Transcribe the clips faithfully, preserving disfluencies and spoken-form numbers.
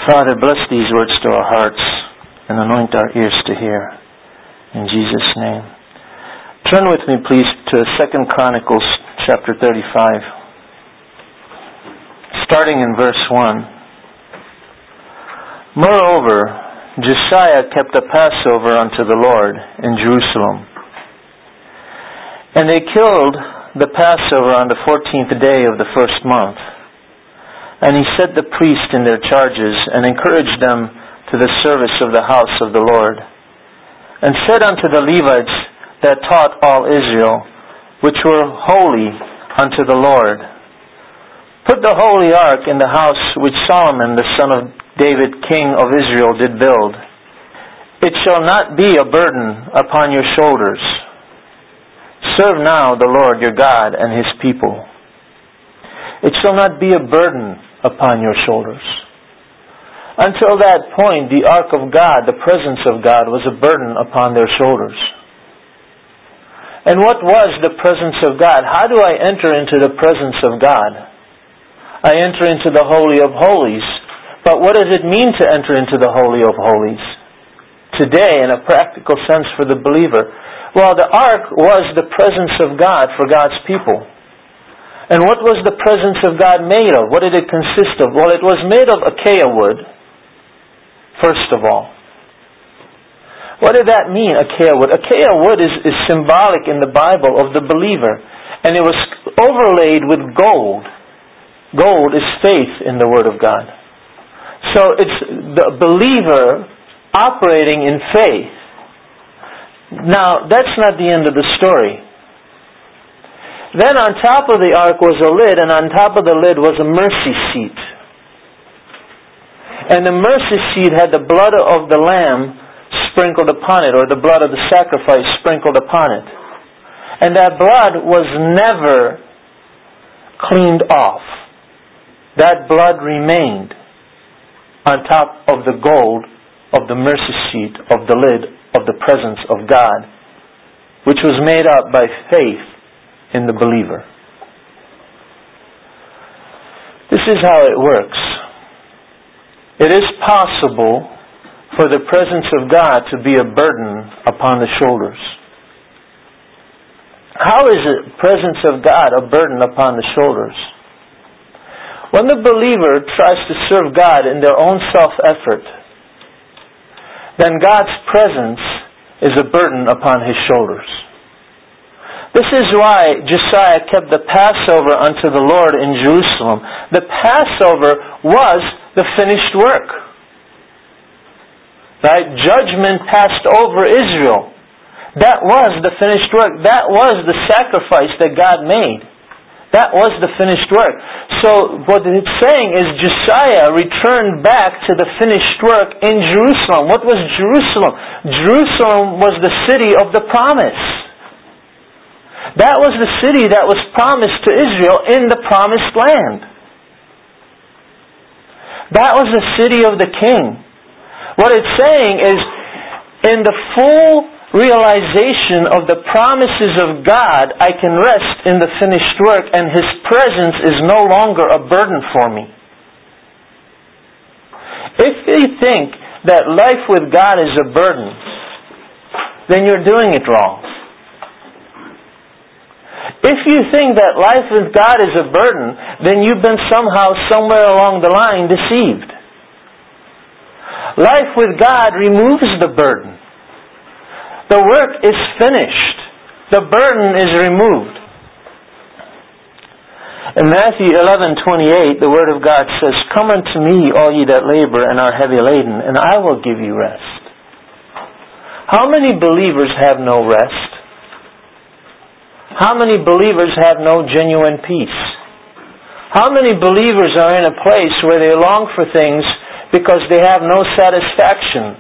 Father, bless these words to our hearts and anoint our ears to hear. In Jesus' name. Turn with me, please, to Second Chronicles chapter thirty-five. Starting in verse one. Moreover, Josiah kept a Passover unto the Lord in Jerusalem. And they killed the Passover on the fourteenth day of the first month. And he set the priests in their charges, and encouraged them to the service of the house of the Lord. And said unto the Levites that taught all Israel, which were holy unto the Lord, Put the holy ark in the house which Solomon the son of David king of Israel did build. It shall not be a burden upon your shoulders. Serve now the Lord your God and His people. It shall not be a burden upon your shoulders. Until that point, the ark of God, the presence of God, was a burden upon their shoulders. And what was the presence of God? How do I enter into the presence of God? I enter into the Holy of Holies. But what does it mean to enter into the Holy of Holies? Today, in a practical sense for the believer, well, the ark was the presence of God for God's people. And what was the presence of God made of? What did it consist of? Well, it was made of acacia wood, first of all. What did that mean, acacia wood? Acacia wood is, is symbolic in the Bible of the believer. And it was overlaid with gold. Gold is faith in the Word of God. So it's the believer operating in faith. Now, that's not the end of the story. Then on top of the ark was a lid, and on top of the lid was a mercy seat. And the mercy seat had the blood of the lamb sprinkled upon it, or the blood of the sacrifice sprinkled upon it. And that blood was never cleaned off. That blood remained on top of the gold of the mercy seat of the lid of the presence of God, which was made up by faith in the believer. This is how it works. It is possible for the presence of God to be a burden upon the shoulders. How is the presence of God a burden upon the shoulders? When the believer tries to serve God in their own self-effort, then God's presence is a burden upon His shoulders. This is why Josiah kept the Passover unto the Lord in Jerusalem. The Passover was the finished work. Right? Judgment passed over Israel. That was the finished work. That was the sacrifice that God made. That was the finished work. So what it's saying is Josiah returned back to the finished work in Jerusalem. What was Jerusalem? Jerusalem was the city of the promise. That was the city that was promised to Israel in the promised land. That was the city of the king. What it's saying is, in the full realization of the promises of God, I can rest in the finished work, and His presence is no longer a burden for me. If you think that life with God is a burden, then you're doing it wrong. If you think that life with God is a burden, then you've been somehow, somewhere along the line, deceived. Life with God removes the burden. The work is finished. The burden is removed. In Matthew eleven twenty-eight, the Word of God says, Come unto me, all ye that labor and are heavy laden, and I will give you rest. How many believers have no rest? How many believers have no genuine peace? How many believers are in a place where they long for things because they have no satisfaction?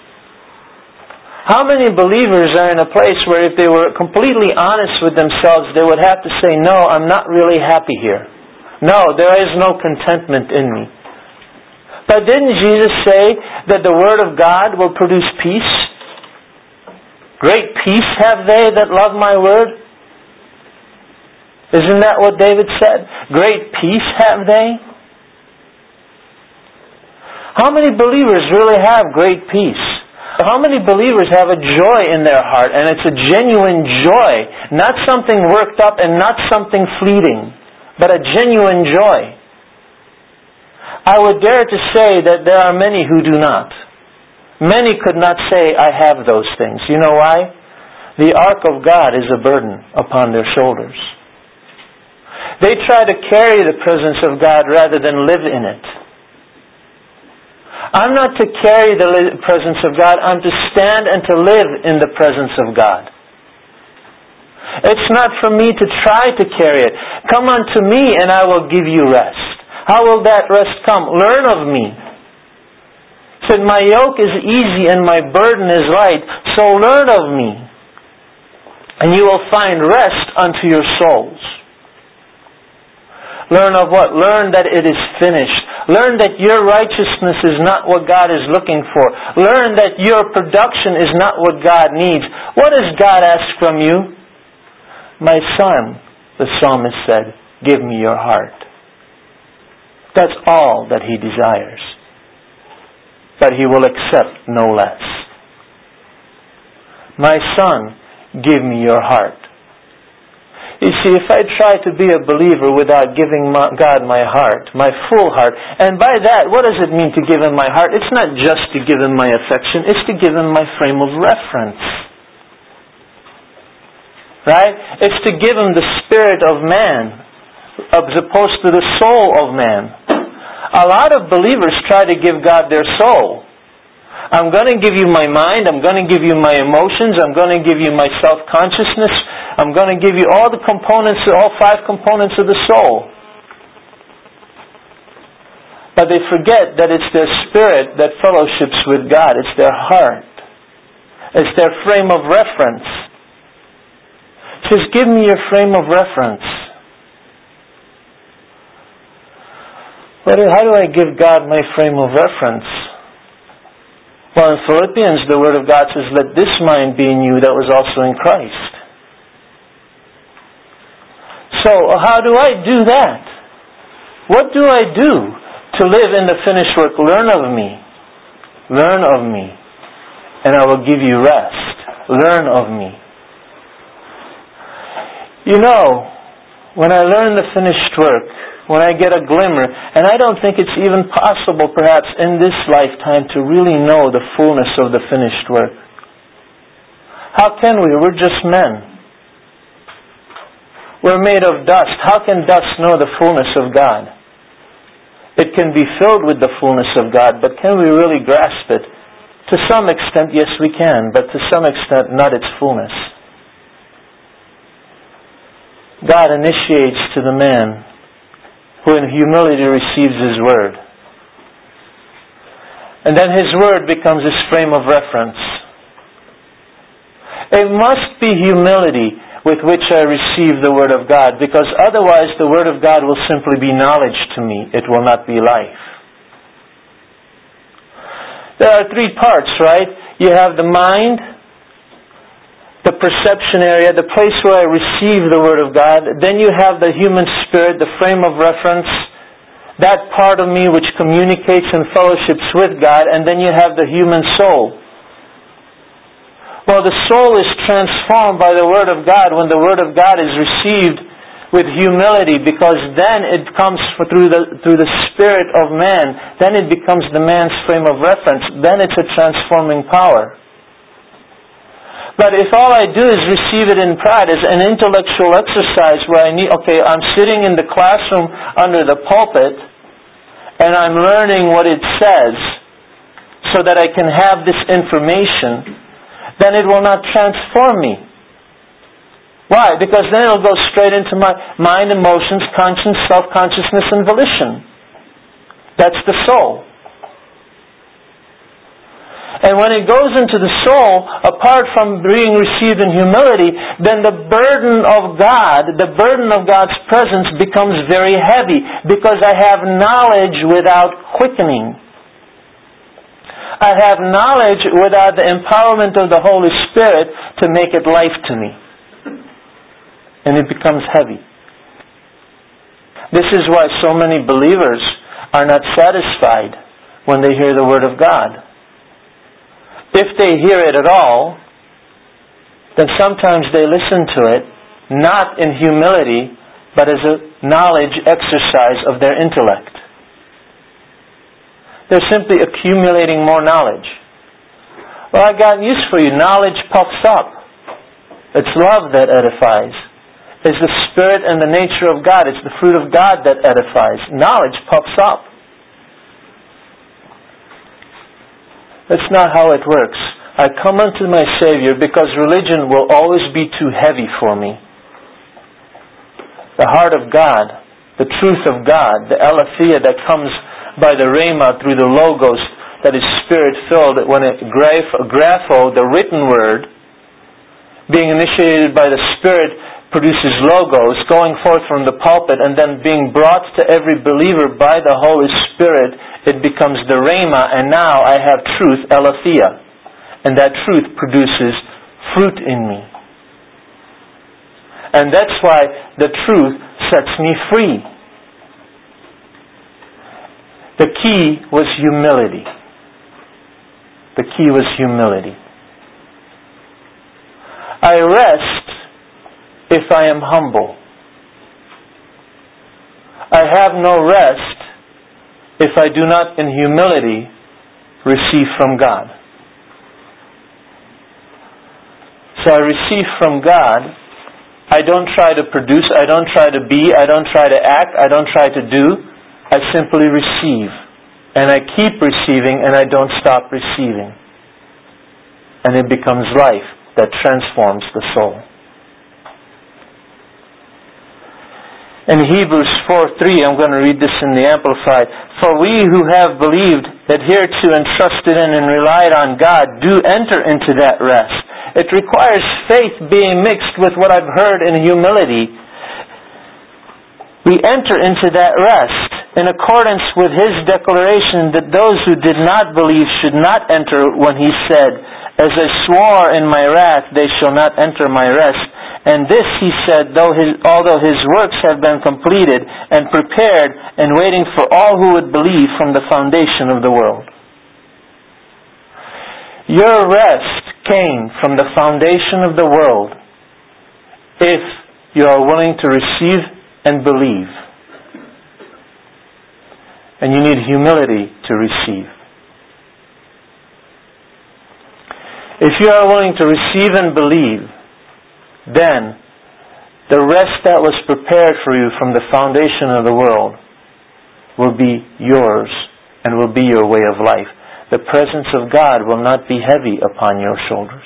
How many believers are in a place where if they were completely honest with themselves, they would have to say, no, I'm not really happy here. No, there is no contentment in me. But didn't Jesus say that the Word of God will produce peace? Great peace have they that love my Word. Isn't that what David said? Great peace have they. How many believers really have great peace? How many believers have a joy in their heart, and it's a genuine joy, not something worked up and not something fleeting, but a genuine joy? I would dare to say that there are many who do not. Many could not say, I have those things. You know why? The ark of God is a burden upon their shoulders. They try to carry the presence of God rather than live in it. I'm not to carry the presence of God. I'm to stand and to live in the presence of God. It's not for me to try to carry it. Come unto me and I will give you rest. How will that rest come? Learn of me. He said, my yoke is easy and my burden is light. So learn of me. And you will find rest unto your souls. Learn of what? Learn that it is finished. Learn that your righteousness is not what God is looking for. Learn that your production is not what God needs. What does God ask from you? My son, the psalmist said, give me your heart. That's all that he desires. But he will accept no less. My son, give me your heart. You see, if I try to be a believer without giving my, God my heart, my full heart, and by that, what does it mean to give Him my heart? It's not just to give Him my affection, it's to give Him my frame of reference. Right? It's to give Him the spirit of man, as opposed to the soul of man. A lot of believers try to give God their soul. I'm going to give you my mind, I'm going to give you my emotions, I'm going to give you my self-consciousness, I'm going to give you all the components, all five components of the soul. But they forget that it's their spirit that fellowships with God. It's their heart. It's their frame of reference. It says, give me your frame of reference. But how do I give God my frame of reference? Well, in Philippians, the Word of God says, let this mind be in you that was also in Christ. So, how do I do that? What do I do to live in the finished work? Learn of me. Learn of me. And I will give you rest. Learn of me. You know, when I learn the finished work, when I get a glimmer, and I don't think it's even possible perhaps in this lifetime to really know the fullness of the finished work. How can we? We're just men. We're made of dust. How can dust know the fullness of God? It can be filled with the fullness of God, but can we really grasp it? To some extent, yes we can, but to some extent, not its fullness. God initiates to the man who in humility receives His Word. And then His Word becomes his frame of reference. It must be humility with which I receive the Word of God, because otherwise the Word of God will simply be knowledge to me. It will not be life. There are three parts, right? You have the mind, the perception area, the place where I receive the Word of God. Then you have the human spirit, the frame of reference, that part of me which communicates and fellowships with God. And then you have the human soul. Well, the soul is transformed by the Word of God when the Word of God is received with humility, because then it comes through the, through the spirit of man. Then it becomes the man's frame of reference. Then it's a transforming power. But if all I do is receive it in pride, as an intellectual exercise where I need, okay, I'm sitting in the classroom under the pulpit and I'm learning what it says so that I can have this information, then it will not transform me. Why? Because then it'll go straight into my mind, emotions, conscience, self-consciousness, and volition. That's the soul. And when it goes into the soul, apart from being received in humility, then the burden of God, the burden of God's presence becomes very heavy, because I have knowledge without quickening. I have knowledge without the empowerment of the Holy Spirit to make it life to me. And it becomes heavy. This is why so many believers are not satisfied when they hear the Word of God. If they hear it at all, then sometimes they listen to it not in humility, but as a knowledge exercise of their intellect. They're simply accumulating more knowledge. Well, I got news for you. Knowledge puffs up. It's love that edifies. It's the Spirit and the nature of God. It's the fruit of God that edifies. Knowledge puffs up. That's not how it works. I come unto my Savior because religion will always be too heavy for me. The heart of God, the truth of God, the aletheia that comes by the rhema through the logos that is Spirit-filled, when it grapho, the written word, being initiated by the Spirit, produces logos, going forth from the pulpit and then being brought to every believer by the Holy Spirit, it becomes the rhema, and now I have truth, aletheia. And that truth produces fruit in me. And that's why the truth sets me free. The key was humility. The key was humility. I rest if I am humble. I have no rest if I do not in humility receive from God. So I receive from God. I don't try to produce, I don't try to be, I don't try to act, I don't try to do. I simply receive. And I keep receiving, and I don't stop receiving. And it becomes life that transforms the soul. In Hebrews four three, I'm going to read this in the Amplified. For we who have believed, adhered to, and trusted in, and relied on God, do enter into that rest. It requires faith being mixed with what I've heard in humility. We enter into that rest in accordance with His declaration that those who did not believe should not enter, when He said, As I swore in my wrath, they shall not enter my rest. And this He said, though his, although His works have been completed and prepared and waiting for all who would believe from the foundation of the world. Your rest came from the foundation of the world if you are willing to receive and believe. And you need humility to receive. If you are willing to receive and believe, then the rest that was prepared for you from the foundation of the world will be yours and will be your way of life. The presence of God will not be heavy upon your shoulders.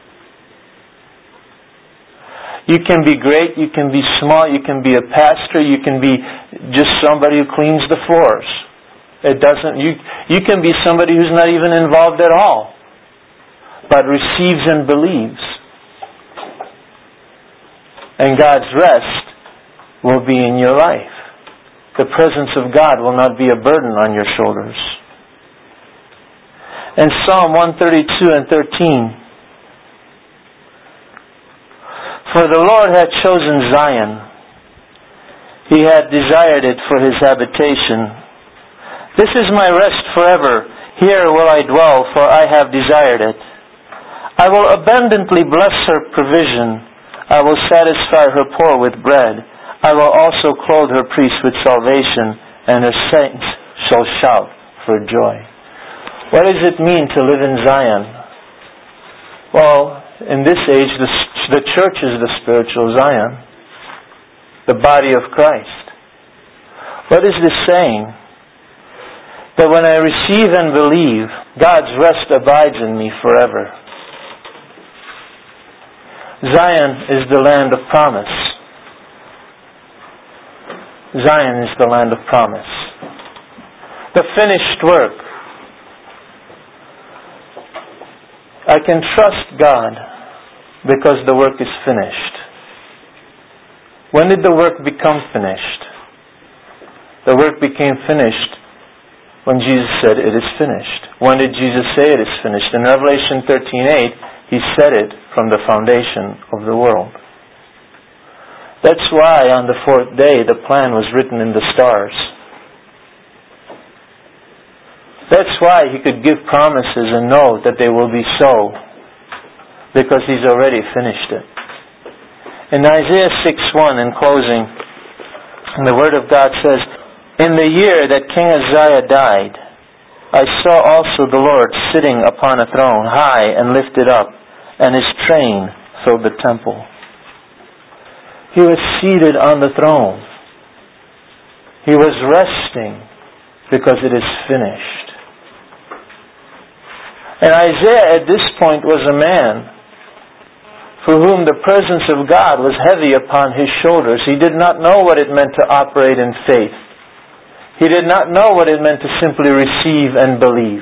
You can be great, you can be small, you can be a pastor, you can be just somebody who cleans the floors. It doesn't. You you can be somebody who's not even involved at all, but receives and believes. And God's rest will be in your life. The presence of God will not be a burden on your shoulders. In Psalm one thirty-two and thirteen, For the Lord hath chosen Zion. He hath desired it for His habitation. This is my rest forever. Here will I dwell, for I have desired it. I will abundantly bless her provision. I will satisfy her poor with bread. I will also clothe her priests with salvation, and her saints shall shout for joy. What does it mean to live in Zion? Well, in this age, the, the church is the spiritual Zion, the body of Christ. What is this saying? That when I receive and believe, God's rest abides in me forever. Zion is the land of promise. Zion is the land of promise. The finished work. I can trust God because the work is finished. When did the work become finished? The work became finished when Jesus said, it is finished. When did Jesus say it is finished? In Revelation thirteen eight, He said it from the foundation of the world. That's why on the fourth day the plan was written in the stars. That's why he could give promises and know that they will be so, because he's already finished it. In Isaiah six one, in closing, the Word of God says, "In the year that King Uzziah died, I saw also the Lord sitting upon a throne, high and lifted up, and His train filled the temple." He was seated on the throne. He was resting because it is finished. And Isaiah at this point was a man for whom the presence of God was heavy upon his shoulders. He did not know what it meant to operate in faith. He did not know what it meant to simply receive and believe.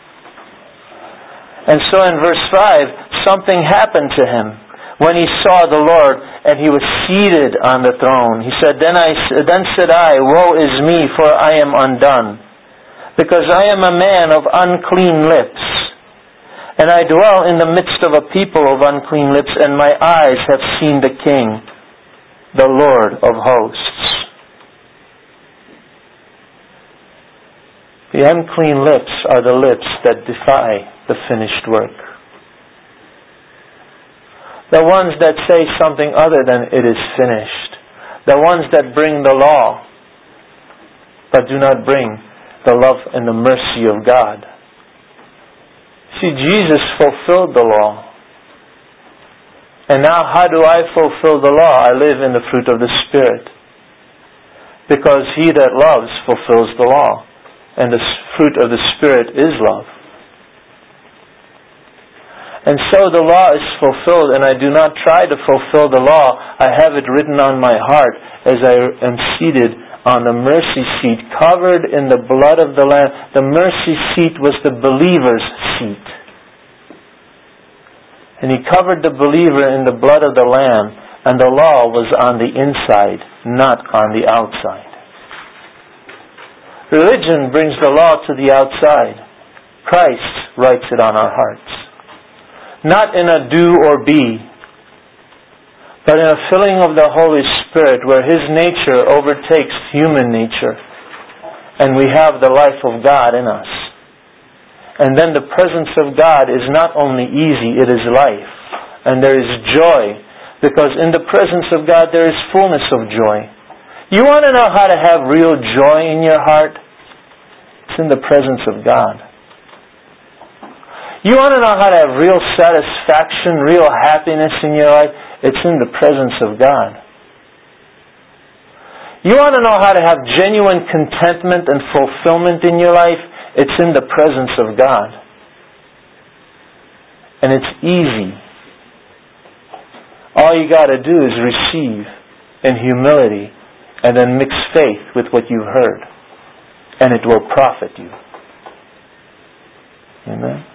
And so in verse five, something happened to him when he saw the Lord and He was seated on the throne. He said, Then I then said I, Woe is me, for I am undone, because I am a man of unclean lips, and I dwell in the midst of a people of unclean lips, and my eyes have seen the King, the Lord of hosts. The unclean lips are the lips that defy the finished work. The ones that say something other than it is finished. The ones that bring the law, but do not bring the love and the mercy of God. See, Jesus fulfilled the law. And now how do I fulfill the law? I live in the fruit of the Spirit. Because he that loves fulfills the law. And the fruit of the Spirit is love. And so the law is fulfilled, and I do not try to fulfill the law. I have it written on my heart as I am seated on the mercy seat, covered in the blood of the Lamb. The mercy seat was the believer's seat. And he covered the believer in the blood of the Lamb, and the law was on the inside, not on the outside. Religion brings the law to the outside. Christ writes it on our hearts. Not in a do or be, but in a filling of the Holy Spirit where His nature overtakes human nature, and we have the life of God in us. And then the presence of God is not only easy, it is life. And there is joy, because in the presence of God there is fullness of joy. You want to know how to have real joy in your heart? It's in the presence of God. You want to know how to have real satisfaction, real happiness in your life? It's in the presence of God. You want to know how to have genuine contentment and fulfillment in your life? It's in the presence of God. And it's easy. All you got to do is receive in humility and then mix faith with what you've heard. And it will profit you. Amen.